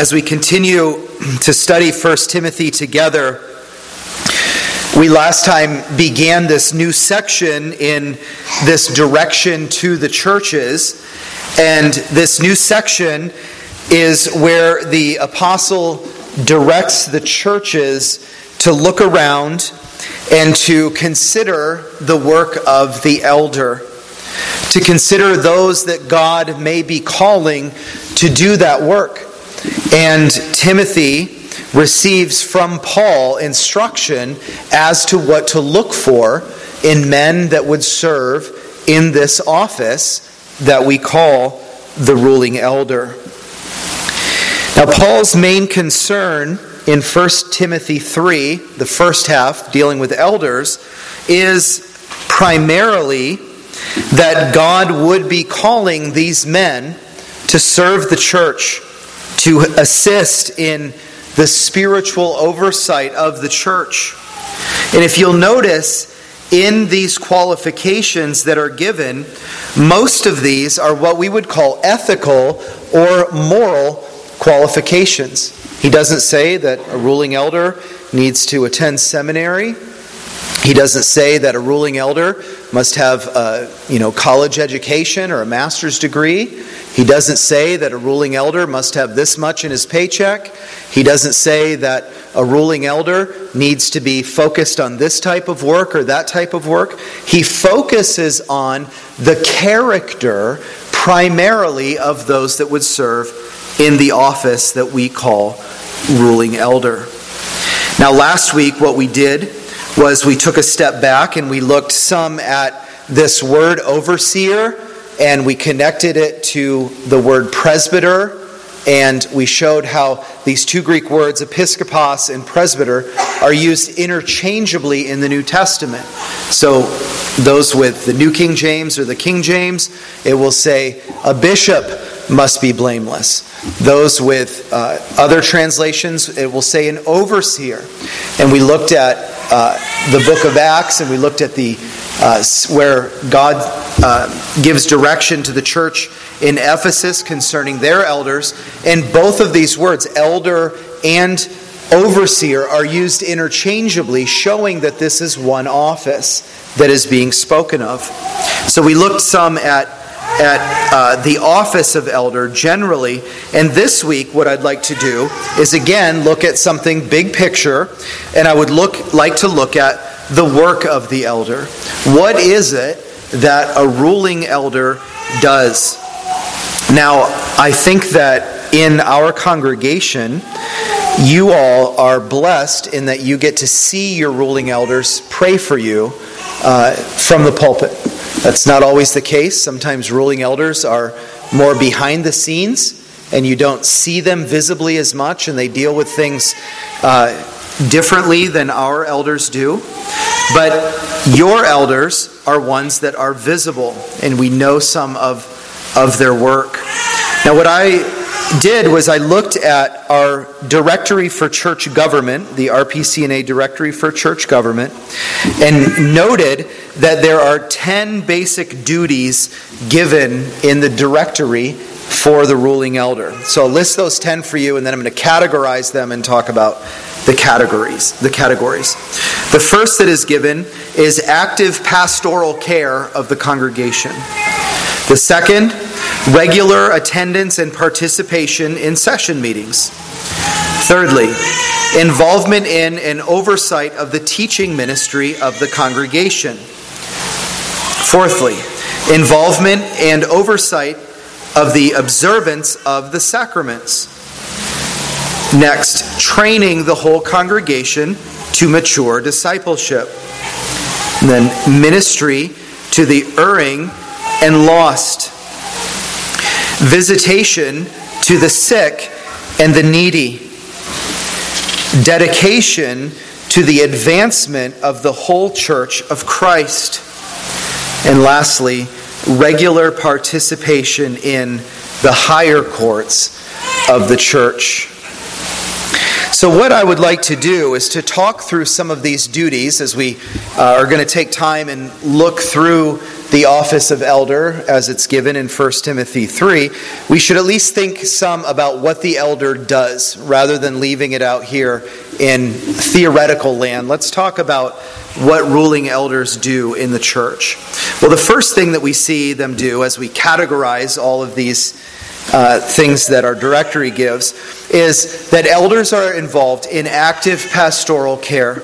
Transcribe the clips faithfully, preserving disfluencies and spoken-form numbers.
as we continue to study First Timothy together, we last time began this new section in this direction to the churches, and this new section is where the apostle directs the churches to look around and to consider the work of the elder, to consider those that God may be calling to do that work. And Timothy receives from Paul instruction as to what to look for in men that would serve in this office that we call the ruling elder. Now, Paul's main concern in First Timothy three, the first half dealing with elders, is primarily that God would be calling these men to serve the church, to assist in the spiritual oversight of the church. And if you'll notice, in these qualifications that are given, most of these are what we would call ethical or moral qualifications. He doesn't say that a ruling elder needs to attend seminary. He doesn't say that a ruling elder must have a you know, college education or a master's degree. He doesn't say that a ruling elder must have this much in his paycheck. He doesn't say that a ruling elder needs to be focused on this type of work or that type of work. He focuses on the character primarily of those that would serve in the office that we call ruling elder. Now, last week what we did was we took a step back and we looked some at this word overseer, and we connected it to the word presbyter, and we showed how these two Greek words, episkopos and presbyter, are used interchangeably in the New Testament. So those with the New King James or the King James, it will say a bishop must be blameless. Those with uh, other translations, it will say an overseer. And we looked at uh, the book of Acts, and we looked at the uh, where God uh, gives direction to the church in Ephesus concerning their elders. And both of these words, elder and overseer, are used interchangeably, showing that this is one office that is being spoken of. So we looked some at at uh, the office of elder generally. And this week what I'd like to do is again look at something big picture, and I would look like to look at the work of the elder. What is it that a ruling elder does? Now, I think that in our congregation, you all are blessed in that you get to see your ruling elders pray for you uh, from the pulpit. That's not always the case. Sometimes ruling elders are more behind the scenes, and you don't see them visibly as much, and they deal with things uh, differently than our elders do. But your elders are ones that are visible, and we know some of, of their work. Now, what I did was I looked at our directory for church government, the R P C N A directory for church government, and noted that there are ten basic duties given in the directory for the ruling elder. So I'll list those ten for you, and then I'm going to categorize them and talk about the categories. The categories. The first that is given is active pastoral care of the congregation. The second, regular attendance and participation in session meetings. Thirdly, involvement in and oversight of the teaching ministry of the congregation. Fourthly, involvement and oversight of the observance of the sacraments. Next, training the whole congregation to mature discipleship. And then ministry to the erring and lost. Visitation to the sick and the needy. Dedication to the advancement of the whole church of Christ. And lastly, regular participation in the higher courts of the church. So what I would like to do is to talk through some of these duties as we uh, are going to take time and look through the office of elder as it's given in First Timothy three, we should at least think some about what the elder does rather than leaving it out here in theoretical land. Let's talk about what ruling elders do in the church. Well, the first thing that we see them do as we categorize all of these uh, things that our directory gives is that elders are involved in active pastoral care.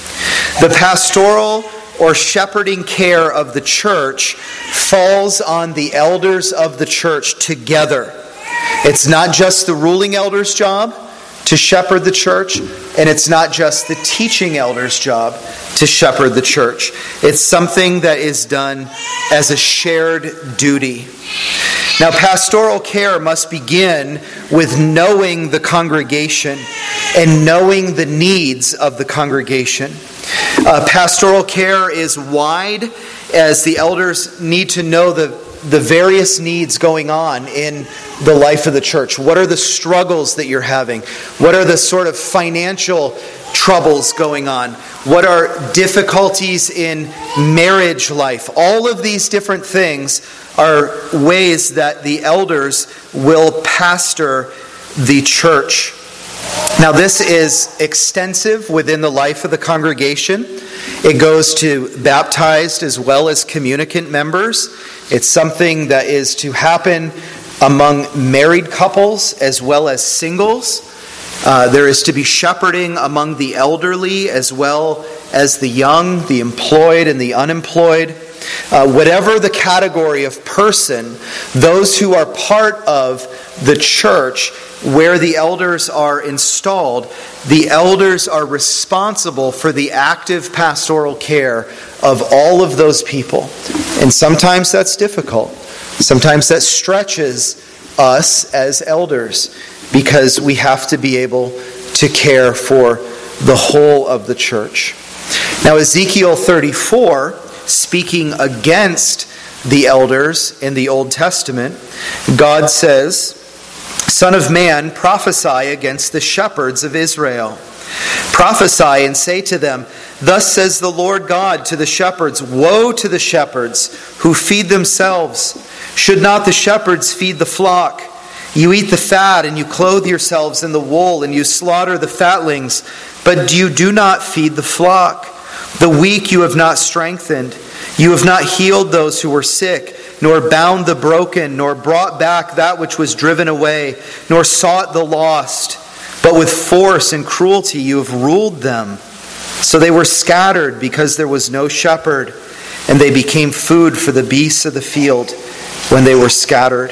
The pastoral or shepherding care of the church falls on the elders of the church together. It's not just the ruling elder's job to shepherd the church, and it's not just the teaching elder's job to shepherd the church. It's something that is done as a shared duty. Now, pastoral care must begin with knowing the congregation and knowing the needs of the congregation. Uh, pastoral care is wide, as the elders need to know the, the various needs going on in the life of the church. What are the struggles that you're having? What are the sort of financial troubles going on? What are difficulties in marriage life? All of these different things are ways that the elders will pastor the church. Now, this is extensive within the life of the congregation. It goes to baptized as well as communicant members. It's something that is to happen among married couples as well as singles. Uh, there is to be shepherding among the elderly as well as the young, the employed and the unemployed. Uh, whatever the category of person, those who are part of the church where the elders are installed, the elders are responsible for the active pastoral care of all of those people. And sometimes that's difficult. Sometimes that stretches us as elders because we have to be able to care for the whole of the church. Now, Ezekiel thirty-four, speaking against the elders in the Old Testament, God says, "Son of man, prophesy against the shepherds of Israel. Prophesy and say to them, Thus says the Lord God to the shepherds, Woe to the shepherds who feed themselves. Should not the shepherds feed the flock? You eat the fat, and you clothe yourselves in the wool, and you slaughter the fatlings, but you do not feed the flock. The weak you have not strengthened. You have not healed those who were sick, nor bound the broken, nor brought back that which was driven away, nor sought the lost. But with force and cruelty you have ruled them. So they were scattered because there was no shepherd, and they became food for the beasts of the field when they were scattered."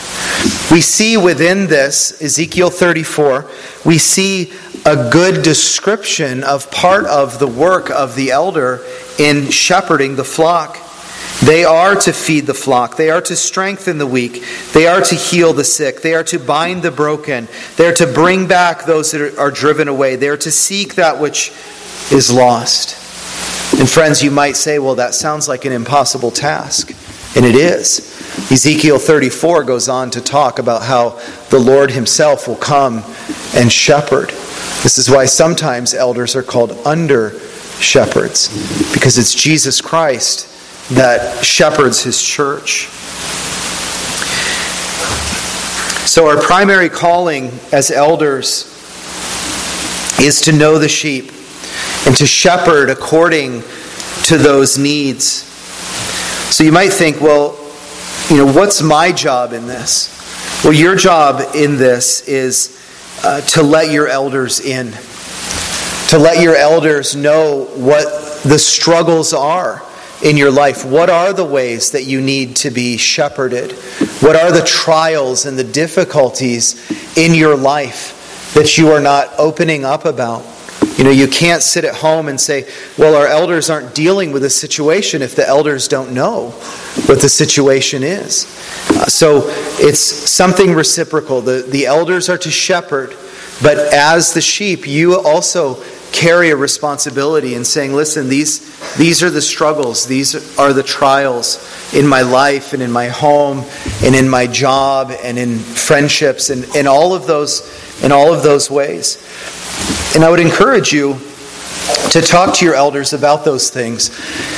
We see within this, Ezekiel thirty-four, we see a good description of part of the work of the elder in shepherding the flock. They are to feed the flock. They are to strengthen the weak. They are to heal the sick. They are to bind the broken. They are to bring back those that are driven away. They are to seek that which is lost. And friends, you might say, well, that sounds like an impossible task. And it is. Ezekiel thirty-four goes on to talk about how the Lord himself will come and shepherd. This is why sometimes elders are called under shepherds, because it's Jesus Christ that shepherds his church. So our primary calling as elders is to know the sheep and to shepherd according to those needs. So you might think, well, you know, what's my job in this? Well, your job in this is uh, to let your elders in. To let your elders know what the struggles are in your life. What are the ways that you need to be shepherded? What are the trials and the difficulties in your life that you are not opening up about? You know, you can't sit at home and say, well, our elders aren't dealing with this situation if the elders don't know what the situation is. Uh, so it's something reciprocal. The, the elders are to shepherd, but as the sheep, you also carry a responsibility in saying, listen, these these are the struggles, these are the trials in my life and in my home and in my job and in friendships and in all of those in all of those ways. And I would encourage you to talk to your elders about those things.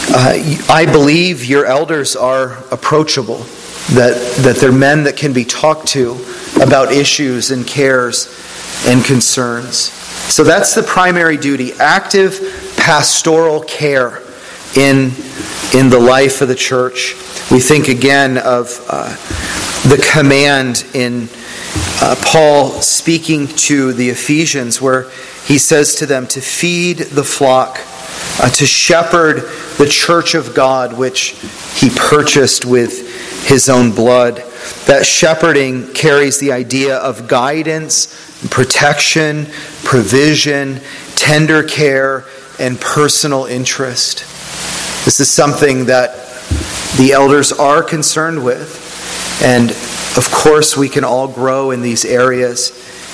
Uh, I believe your elders are approachable, that, that they're men that can be talked to about issues and cares and concerns. So that's the primary duty, active pastoral care in, in the life of the church. We think again of uh, the command in uh, Paul speaking to the Ephesians, where he says to them to feed the flock, uh, to shepherd the church of God, which he purchased with his own blood. That shepherding carries the idea of guidance, protection, provision, tender care, and personal interest. This is something that the elders are concerned with. And of course, we can all grow in these areas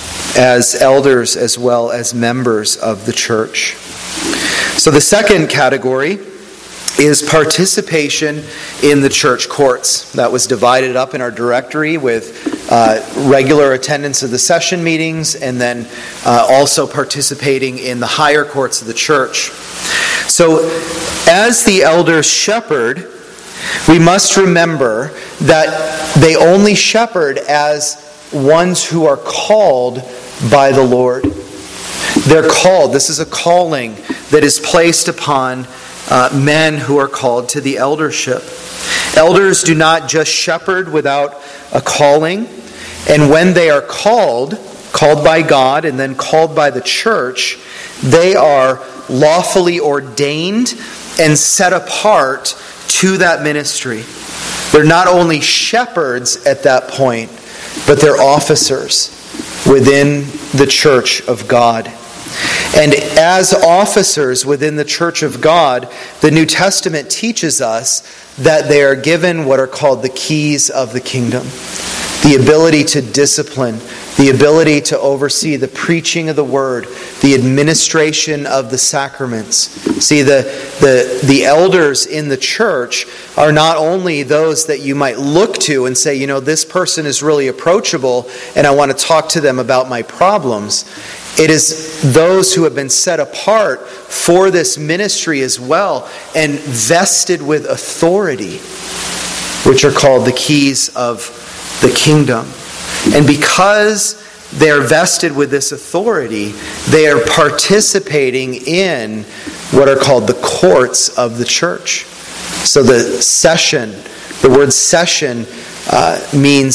as elders as well as members of the church. So the second category is participation in the church courts. That was divided up in our directory with uh, regular attendance of the session meetings and then uh, also participating in the higher courts of the church. So as the elders shepherd, we must remember that they only shepherd as ones who are called by the Lord. They're called. This is a calling that is placed upon uh, men who are called to the eldership. Elders do not just shepherd without a calling. And when they are called, called by God and then called by the church, they are lawfully ordained and set apart to that ministry. They're not only shepherds at that point, but they're officers within the church of God. And as officers within the church of God, the New Testament teaches us that they are given what are called the keys of the kingdom. The ability to discipline, the ability to oversee the preaching of the word, the administration of the sacraments. See, the, the, the elders in the church are not only those that you might look to and say, you know, this person is really approachable and I want to talk to them about my problems. It is those who have been set apart for this ministry as well and vested with authority, which are called the keys of the kingdom. And because they are vested with this authority, they are participating in what are called the courts of the church. So the session, the word session uh, means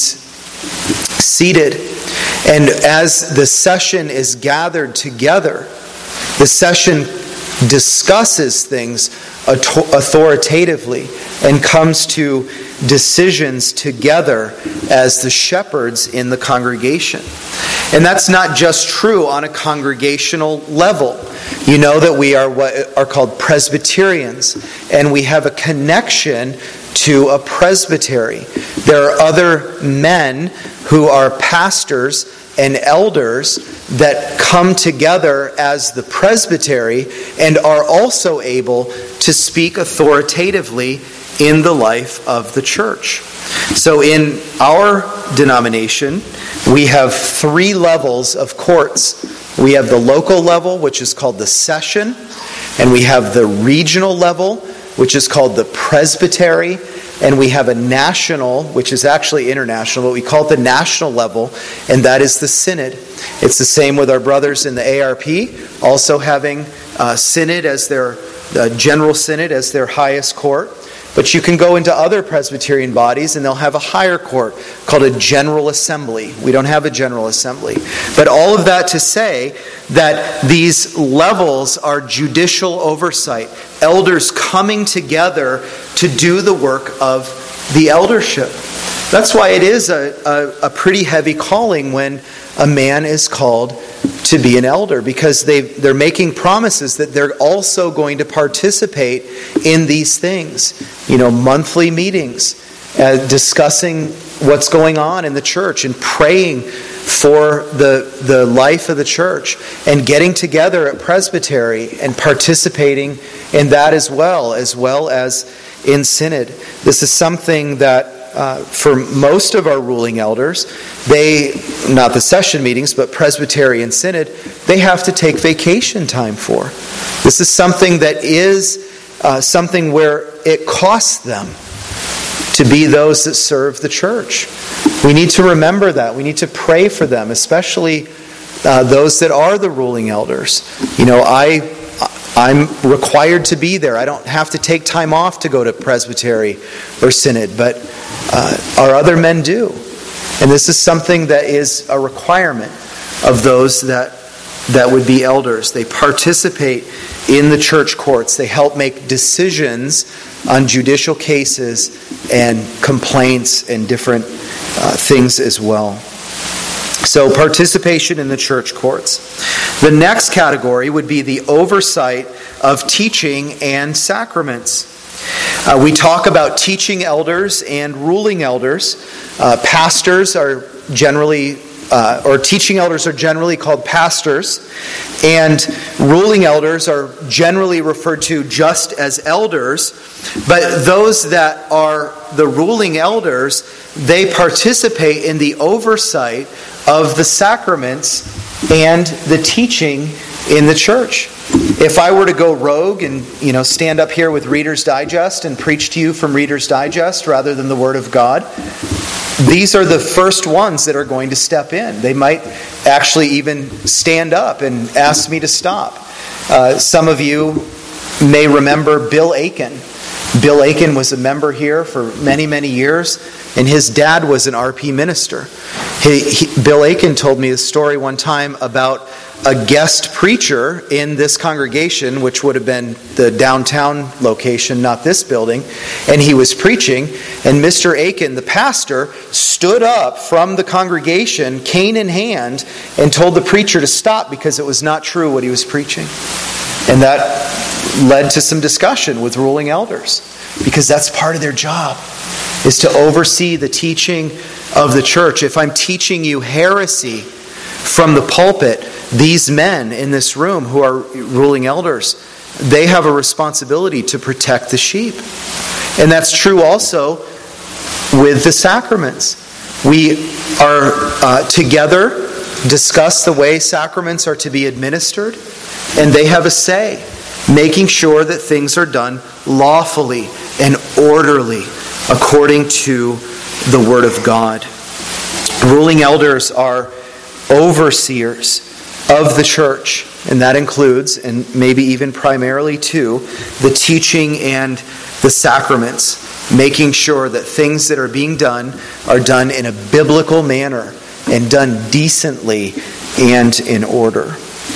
seated. And as the session is gathered together, the session discusses things authoritatively and comes to decisions together as the shepherds in the congregation. And that's not just true on a congregational level. You know that we are what are called Presbyterians, and we have a connection to a presbytery. There are other men who are pastors and elders that come together as the presbytery and are also able to speak authoritatively in the life of the church. So in our denomination, we have three levels of courts. We have the local level, which is called the session, and we have the regional level, which is called the presbytery, and we have a national, which is actually international, but we call it the national level, and that is the synod. It's the same with our brothers in the A R P, also having uh, synod as their uh, general synod as their highest court. But you can go into other Presbyterian bodies and they'll have a higher court called a General Assembly. We don't have a General Assembly. But all of that to say that these levels are judicial oversight. Elders coming together to do the work of the eldership. That's why it is a, a, a pretty heavy calling when a man is called to be an elder, because they they're making promises that they're also going to participate in these things. You know, monthly meetings, uh, discussing what's going on in the church and praying for the the life of the church, and getting together at presbytery and participating in that as well, as well as in synod. This is something that Uh, for most of our ruling elders, they, not the session meetings, but presbytery and synod, they have to take vacation time for. This is something that is uh, something where it costs them to be those that serve the church. We need to remember that. We need to pray for them, especially uh, those that are the ruling elders. You know, I, I'm required to be there. I don't have to take time off to go to presbytery or synod, but uh, our other men do. And this is something that is a requirement of those that that would be elders. They participate in the church courts. They help make decisions on judicial cases and complaints and different uh, things as well. So participation in the church courts. The next category would be the oversight of teaching and sacraments. Uh, we talk about teaching elders and ruling elders. Uh, pastors are generally Uh, or teaching elders are generally called pastors, and ruling elders are generally referred to just as elders. But those that are the ruling elders, they participate in the oversight of the sacraments and the teaching in the church. If I were to go rogue and, you know, stand up here with Reader's Digest and preach to you from Reader's Digest rather than the Word of God, these are the first ones that are going to step in. They might actually even stand up and ask me to stop. Uh, some of you may remember Bill Aiken. Bill Aiken was a member here for many, many years, and his dad was an R P minister. He, he, Bill Aiken told me a story one time about a guest preacher in this congregation, which would have been the downtown location, not this building, and he was preaching, and Mister Aiken, the pastor, stood up from the congregation, cane in hand, and told the preacher to stop because it was not true what he was preaching. And that led to some discussion with ruling elders, because that's part of their job, is to oversee the teaching of the church. If I'm teaching you heresy from the pulpit, these men in this room who are ruling elders, they have a responsibility to protect the sheep. And that's true also with the sacraments. We are uh, together, discuss the way sacraments are to be administered, and they have a say, making sure that things are done lawfully and orderly according to the Word of God. Ruling elders are overseers of the church, and that includes, and maybe even primarily too, the teaching and the sacraments, making sure that things that are being done are done in a biblical manner and done decently and in order.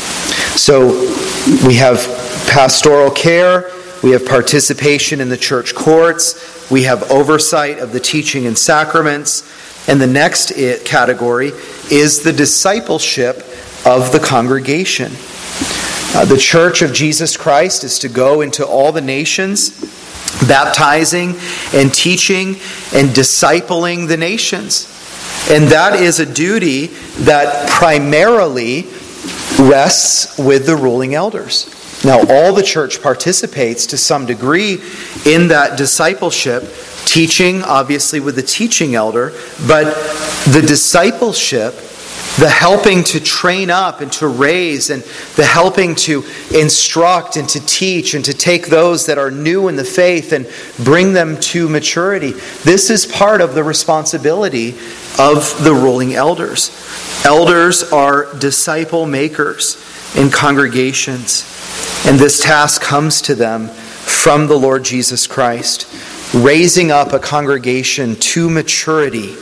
So we have pastoral care, we have participation in the church courts, we have oversight of the teaching and sacraments, and the next category is the discipleship of the congregation. Uh, the Church of Jesus Christ is to go into all the nations, baptizing and teaching and discipling the nations. And that is a duty that primarily rests with the ruling elders. Now, all the church participates to some degree in that discipleship, teaching, obviously, with the teaching elder, but the discipleship, the helping to train up and to raise, and the helping to instruct and to teach and to take those that are new in the faith and bring them to maturity. This is part of the responsibility of the ruling elders. Elders are disciple makers in congregations, and this task comes to them from the Lord Jesus Christ. Raising up a congregation to maturity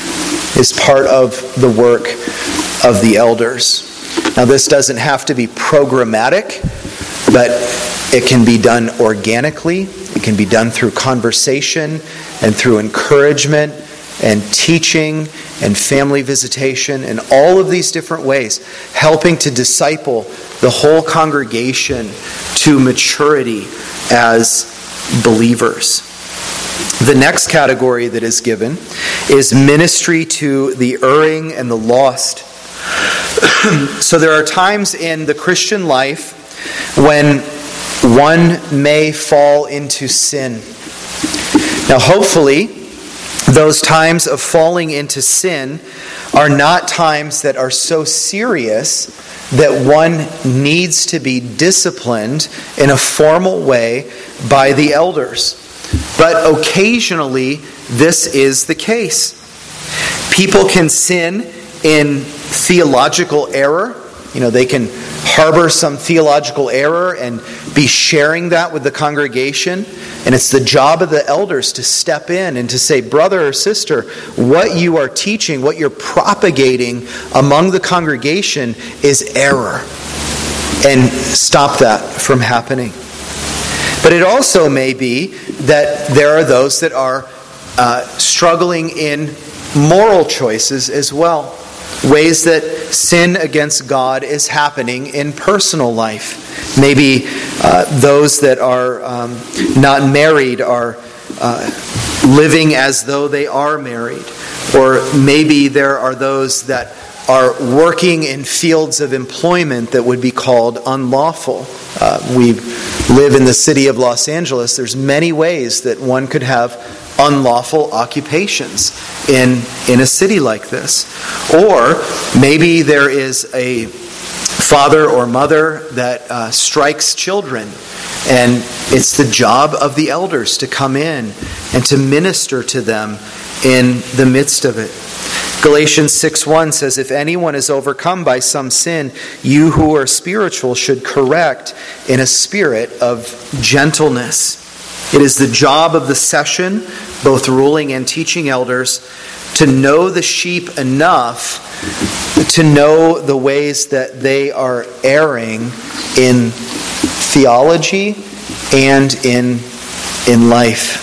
is part of the work of the elders. Now, this doesn't have to be programmatic, but it can be done organically. It can be done through conversation and through encouragement and teaching and family visitation and all of these different ways, helping to disciple the whole congregation to maturity as believers. The next category that is given is ministry to the erring and the lost. So there are times in the Christian life when one may fall into sin. Now, hopefully, those times of falling into sin are not times that are so serious that one needs to be disciplined in a formal way by the elders. But occasionally, this is the case. People can sin in theological error. You know, they can harbor some theological error and be sharing that with the congregation. And it's the job of the elders to step in and to say, brother or sister, what you are teaching, what you're propagating among the congregation is error. And stop that from happening. But it also may be that there are those that are uh, struggling in moral choices as well. Ways that sin against God is happening in personal life. Maybe uh, those that are um, not married are uh, living as though they are married. Or maybe there are those that are working in fields of employment that would be called unlawful. Uh, we live in the city of Los Angeles. There's many ways that one could have unlawful occupations in, in a city like this. Or maybe there is a father or mother that uh, strikes children, and it's the job of the elders to come in and to minister to them in the midst of it. Galatians six one says, if anyone is overcome by some sin, you who are spiritual should correct in a spirit of gentleness. It is the job of the session, both ruling and teaching elders, to know the sheep enough to know the ways that they are erring in theology and in, in life.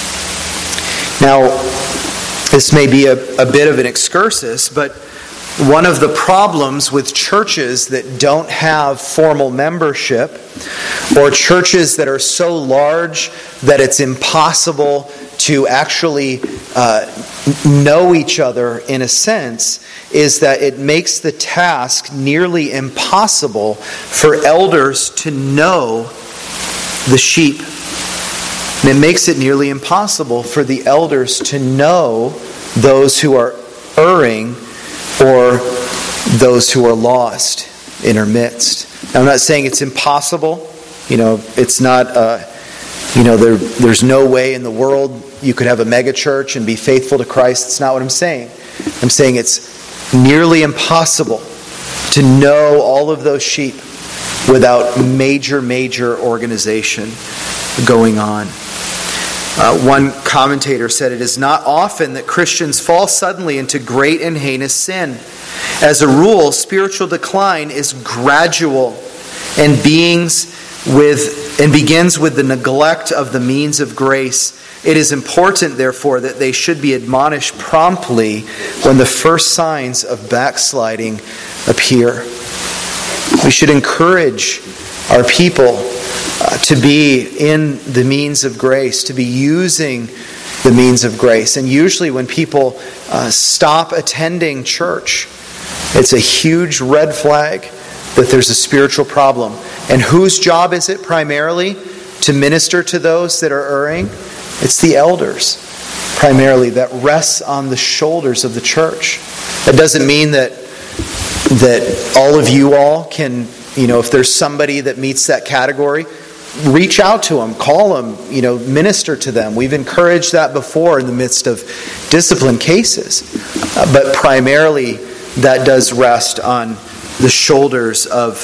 Now, this may be a, a bit of an excursus, but one of the problems with churches that don't have formal membership, or churches that are so large that it's impossible to actually uh, know each other in a sense, is that it makes the task nearly impossible for elders to know the sheep. And it makes it nearly impossible for the elders to know those who are erring or those who are lost in our midst. Now, I'm not saying it's impossible. You know, it's not, uh, you know, there, there's no way in the world you could have a mega church and be faithful to Christ. That's not what I'm saying. I'm saying it's nearly impossible to know all of those sheep without major, major organization going on. Uh, one commentator said, it is not often that Christians fall suddenly into great and heinous sin. As a rule, spiritual decline is gradual and beings with and begins with the neglect of the means of grace. It is important, therefore, that they should be admonished promptly when the first signs of backsliding appear. We should encourage our people uh, to be in the means of grace, to be using the means of grace. And usually when people uh, stop attending church, it's a huge red flag that there's a spiritual problem. And whose job is it primarily to minister to those that are erring? It's the elders, primarily, that rests on the shoulders of the church. That doesn't mean that that all of you all can, you know, if there's somebody that meets that category, reach out to them, call them, you know, minister to them. We've encouraged that before in the midst of discipline cases. Uh, but primarily, that does rest on the shoulders of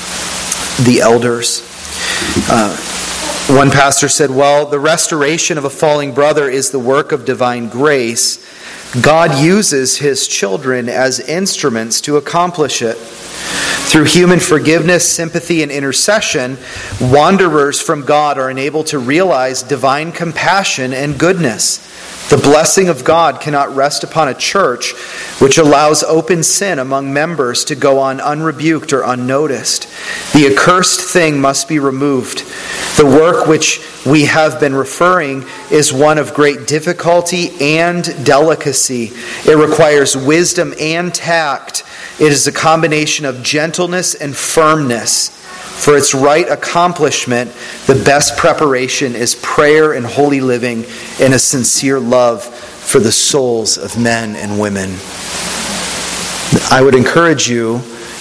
the elders. Uh, one pastor said, well, the restoration of a falling brother is the work of divine grace. God uses His children as instruments to accomplish it. Through human forgiveness, sympathy, and intercession, wanderers from God are enabled to realize divine compassion and goodness. The blessing of God cannot rest upon a church which allows open sin among members to go on unrebuked or unnoticed. The accursed thing must be removed. The work which we have been referring is one of great difficulty and delicacy. It requires wisdom and tact. It is a combination of gentleness and firmness. For its right accomplishment, the best preparation is prayer and holy living and a sincere love for the souls of men and women. I would encourage you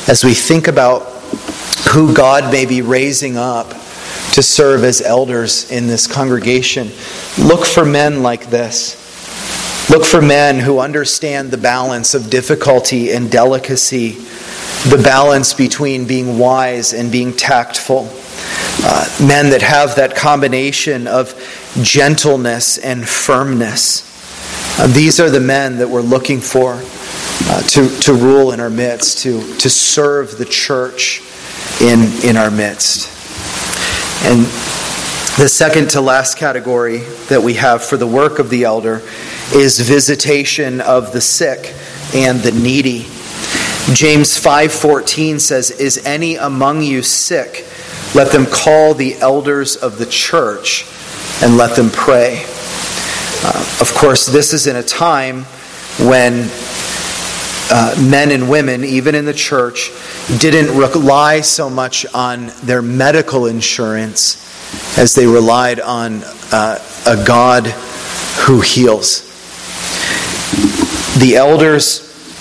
as we think about who God may be raising up to serve as elders in this congregation, look for men like this. Look for men who understand the balance of difficulty and delicacy, the balance between being wise and being tactful. Uh, men that have that combination of gentleness and firmness. Uh, these are the men that we're looking for uh, to, to rule in our midst, to, to serve the church in, in our midst. And the second to last category that we have for the work of the elder is visitation of the sick and the needy. James five fourteen says, "Is any among you sick? Let them call the elders of the church and let them pray." Uh, of course, this is in a time when uh, men and women, even in the church, didn't rely so much on their medical insurance as they relied on uh, a God who heals. The elders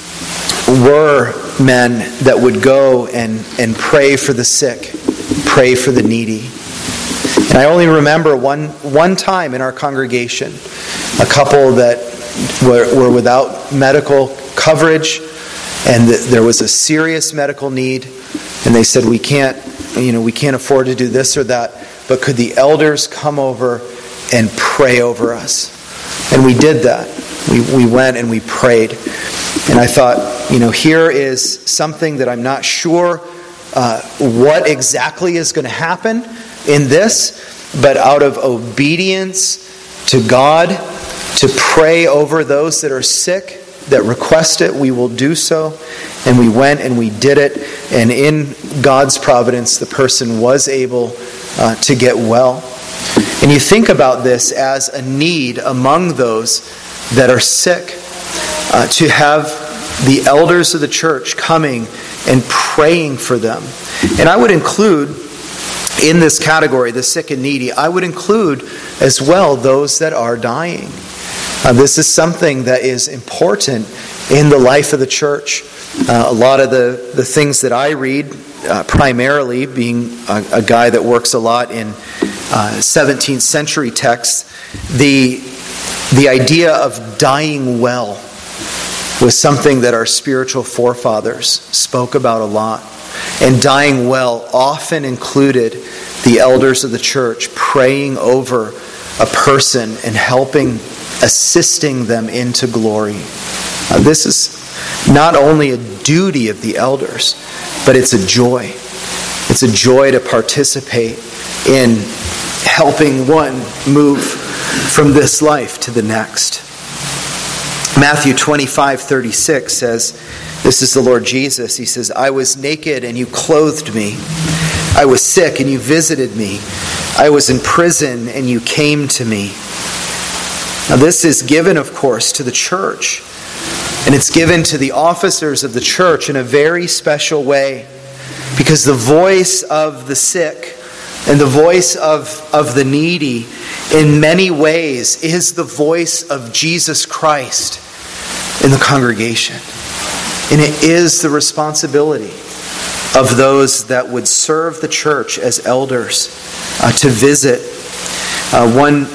were men that would go and, and pray for the sick, pray for the needy. And I only remember one one time in our congregation, a couple that were, were without medical coverage, and th- there was a serious medical need, and they said, we can't, you know, we can't afford to do this or that, but could the elders come over and pray over us? And we did that. We we went and we prayed. And I thought, you know, here is something that I'm not sure uh, what exactly is going to happen in this, but out of obedience to God, to pray over those that are sick, that request it, we will do so. And we went and we did it. And in God's providence, the person was able uh, to get well. And you think about this as a need among those that are sick, uh, to have the elders of the church coming and praying for them. And I would include in this category, the sick and needy, I would include as well those that are dying. Uh, this is something that is important in the life of the church. Uh, a lot of the, the things that I read, uh, primarily being a, a guy that works a lot in uh, seventeenth century texts, the, the idea of dying well was something that our spiritual forefathers spoke about a lot. And dying well often included the elders of the church praying over a person and helping, assisting them into glory. Uh, this is not only a duty of the elders, but it's a joy. It's a joy to participate in helping one move from this life to the next. Matthew twenty-five thirty-six says, this is the Lord Jesus. He says, "I was naked and you clothed me. I was sick and you visited me. I was in prison and you came to me." Now this is given, of course, to the church. And it's given to the officers of the church in a very special way. Because the voice of the sick and the voice of, of the needy in many ways is the voice of Jesus Christ in the congregation. And it is the responsibility of those that would serve the church as elders uh, to visit. Uh, one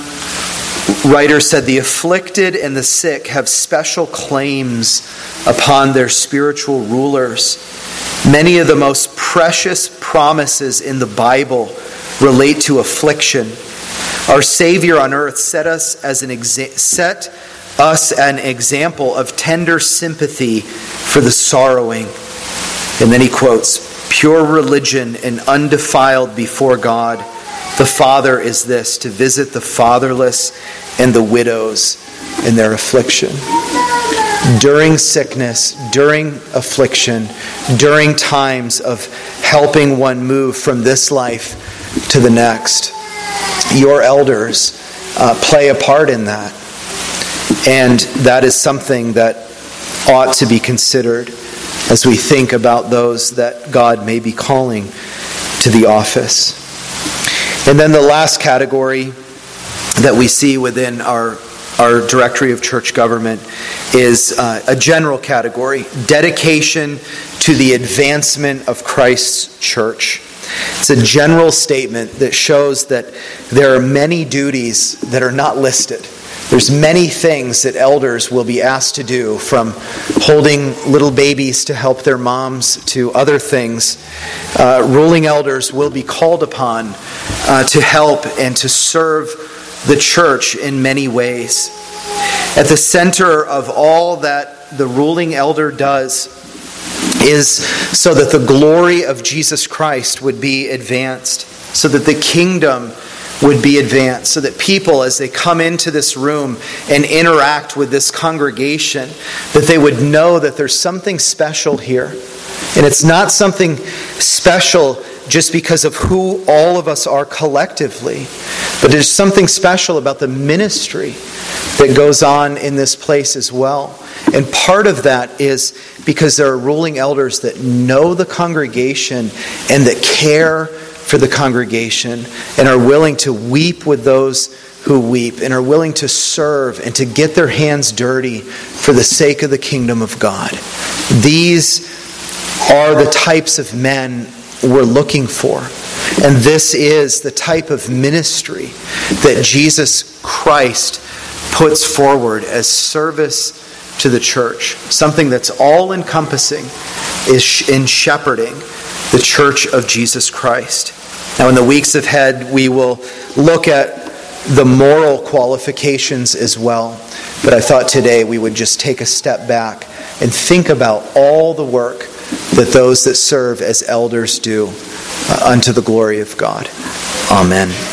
writer said, "The afflicted and the sick have special claims upon their spiritual rulers. Many of the most precious promises in the Bible relate to affliction. Our Savior on earth set us as an exa- set us an example of tender sympathy for the sorrowing." And then he quotes, "Pure religion and undefiled before God the Father is this, to visit the fatherless and the widows in their affliction." During sickness, during affliction, during times of helping one move from this life to the next, your elders uh, play a part in that. And that is something that ought to be considered as we think about those that God may be calling to the office. And then the last category that we see within our our directory of church government, is uh, a general category: dedication to the advancement of Christ's church. It's a general statement that shows that there are many duties that are not listed. There's many things that elders will be asked to do, from holding little babies to help their moms to other things. Uh, ruling elders will be called upon uh, to help and to serve the church in many ways. At the center of all that the ruling elder does is so that the glory of Jesus Christ would be advanced, so that the kingdom would be advanced, so that people, as they come into this room and interact with this congregation, that they would know that there's something special here. And it's not something special just because of who all of us are collectively, but there's something special about the ministry that goes on in this place as well. And part of that is because there are ruling elders that know the congregation and that care for the congregation and are willing to weep with those who weep and are willing to serve and to get their hands dirty for the sake of the kingdom of God. These are the types of men we're looking for. And this is the type of ministry that Jesus Christ puts forward as service to the church. Something that's all-encompassing is in shepherding the church of Jesus Christ. Now, in the weeks ahead, we will look at the moral qualifications as well. But I thought today we would just take a step back and think about all the work that those that serve as elders do uh, unto the glory of God. Amen.